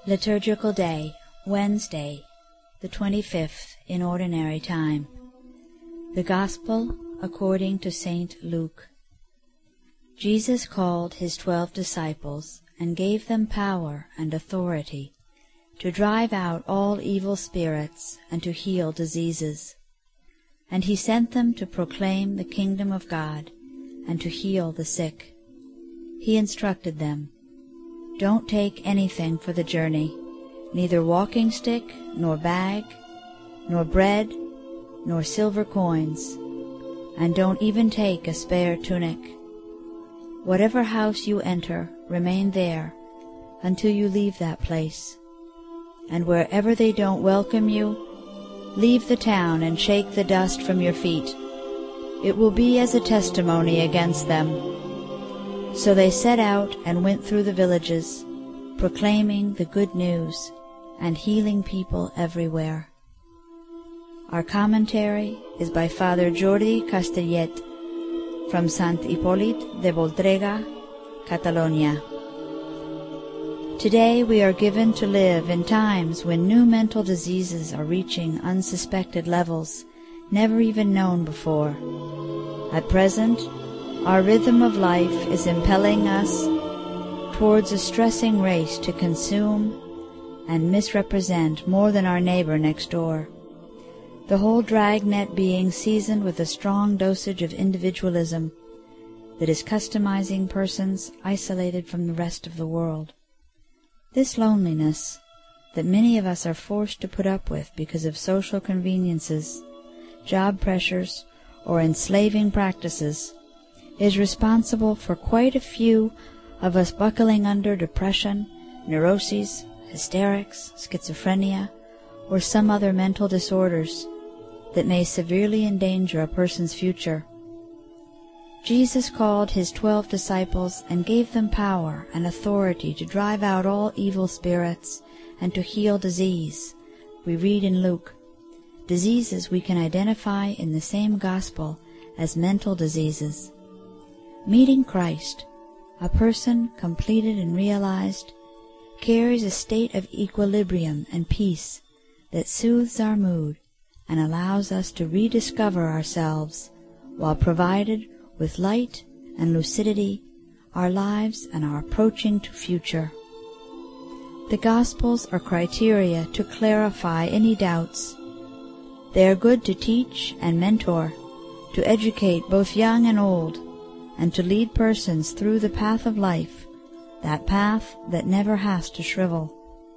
Liturgical Day, Wednesday, the 25th in Ordinary Time. The Gospel according to St. Luke. Jesus called his 12 disciples and gave them power and authority to drive out all evil spirits and to heal diseases. And he sent them to proclaim the kingdom of God and to heal the sick. He instructed them, "Don't take anything for the journey, neither walking stick, nor bag, nor bread, nor silver coins, and don't even take a spare tunic. Whatever house you enter, remain there until you leave that place. And wherever they don't welcome you, leave the town and shake the dust from your feet. It will be as a testimony against them." So they set out and went through the villages, proclaiming the good news and healing people everywhere. Our commentary is by Father Jordi Castellet from Sant Hipòlit de Voltregà, Catalonia. Today we are given to live in times when new mental diseases are reaching unsuspected levels never even known before. At present, our rhythm of life is impelling us towards a stressing race to consume and misrepresent more than our neighbor next door. The whole dragnet being seasoned with a strong dosage of individualism that is customizing persons isolated from the rest of the world. This loneliness that many of us are forced to put up with because of social conveniences, job pressures, or enslaving practices is responsible for quite a few of us buckling under depression, neuroses, hysterics, schizophrenia, or some other mental disorders that may severely endanger a person's future. Jesus called his 12 disciples and gave them power and authority to drive out all evil spirits and to heal disease. We read in Luke, diseases we can identify in the same gospel as mental diseases. Meeting Christ, a person completed and realized, carries a state of equilibrium and peace that soothes our mood and allows us to rediscover ourselves while provided with light and lucidity, our lives and our approaching to future. The Gospels are criteria to clarify any doubts. They are good to teach and mentor, to educate both young and old, and to lead persons through the path of life, that path that never has to shrivel.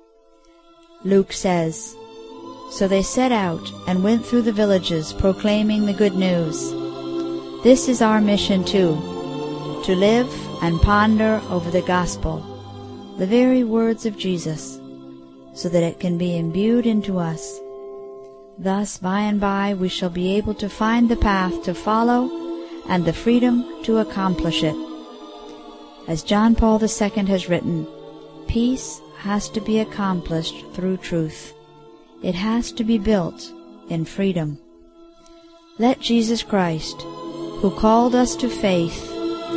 Luke says, "So they set out and went through the villages proclaiming the good news." This is our mission too, to live and ponder over the gospel, the very words of Jesus, so that it can be imbued into us. Thus, by and by, we shall be able to find the path to follow and the freedom to accomplish it. As John Paul II has written, peace has to be accomplished through truth. It has to be built in freedom. Let Jesus Christ, who called us to faith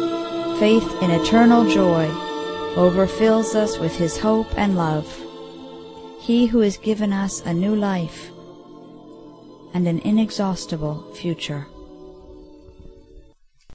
in eternal joy, overfills us with his hope and love. He who has given us a new life and an inexhaustible future.